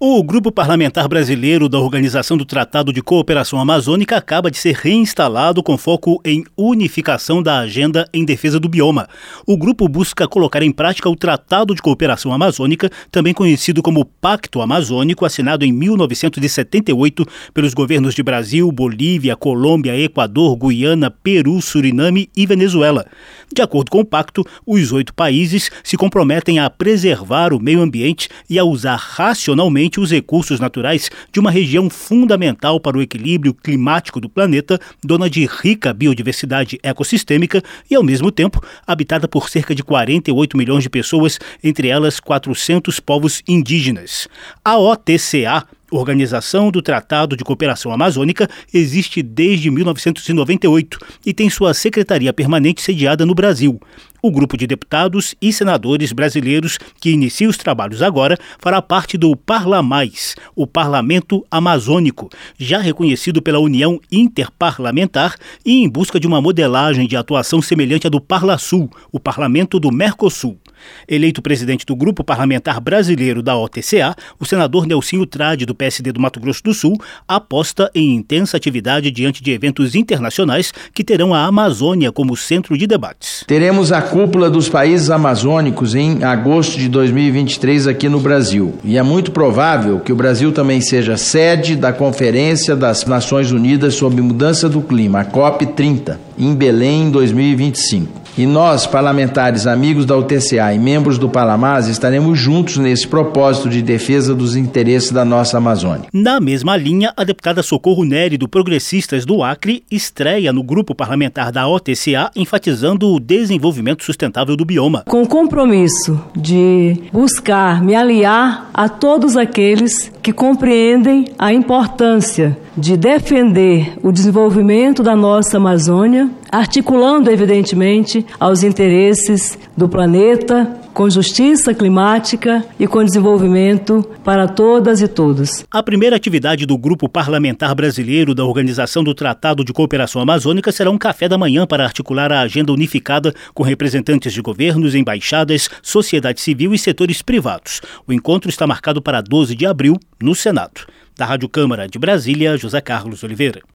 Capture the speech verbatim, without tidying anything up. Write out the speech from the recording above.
O Grupo Parlamentar Brasileiro da Organização do Tratado de Cooperação Amazônica acaba de ser reinstalado com foco em unificação da agenda em defesa do bioma. O grupo busca colocar em prática o Tratado de Cooperação Amazônica, também conhecido como Pacto Amazônico, assinado em mil novecentos e setenta e oito pelos governos de Brasil, Bolívia, Colômbia, Equador, Guiana, Peru, Suriname e Venezuela. De acordo com o pacto, os oito países se comprometem a preservar o meio ambiente e a usar racionalmente os recursos naturais de uma região fundamental para o equilíbrio climático do planeta, dona de rica biodiversidade ecossistêmica e, ao mesmo tempo, habitada por cerca de quarenta e oito milhões de pessoas, entre elas quatrocentos povos indígenas. A O T C A, Organização do Tratado de Cooperação Amazônica, existe desde mil novecentos e noventa e oito e tem sua secretaria permanente sediada no Brasil. O grupo de deputados e senadores brasileiros que inicia os trabalhos agora fará parte do Parlamais, o Parlamento Amazônico, já reconhecido pela União Interparlamentar e em busca de uma modelagem de atuação semelhante à do Parlasul, o Parlamento do Mercosul. Eleito presidente do Grupo Parlamentar Brasileiro da O T C A, o senador Nelsinho Trade, do P S D do Mato Grosso do Sul, aposta em intensa atividade diante de eventos internacionais que terão a Amazônia como centro de debates. Teremos a cúpula dos países amazônicos em agosto de dois mil e vinte e três aqui no Brasil. E é muito provável que o Brasil também seja sede da Conferência das Nações Unidas sobre Mudança do Clima, a COP trinta, em Belém, em dois mil e vinte e cinco. E nós, parlamentares, amigos da U T C A e membros do Parlamás, estaremos juntos nesse propósito de defesa dos interesses da nossa Amazônia. Na mesma linha, a deputada Socorro Nery, do Progressistas do Acre, estreia no grupo parlamentar da O T C A, enfatizando o desenvolvimento sustentável do bioma. Com o compromisso de buscar me aliar a todos aqueles que compreendem a importância de defender o desenvolvimento da nossa Amazônia, articulando, evidentemente, aos interesses do planeta, com justiça climática e com desenvolvimento para todas e todos. A primeira atividade do Grupo Parlamentar Brasileiro da Organização do Tratado de Cooperação Amazônica será um café da manhã para articular a agenda unificada com representantes de governos, embaixadas, sociedade civil e setores privados. O encontro está marcado para doze de abril, no Senado. Da Rádio Câmara de Brasília, José Carlos Oliveira.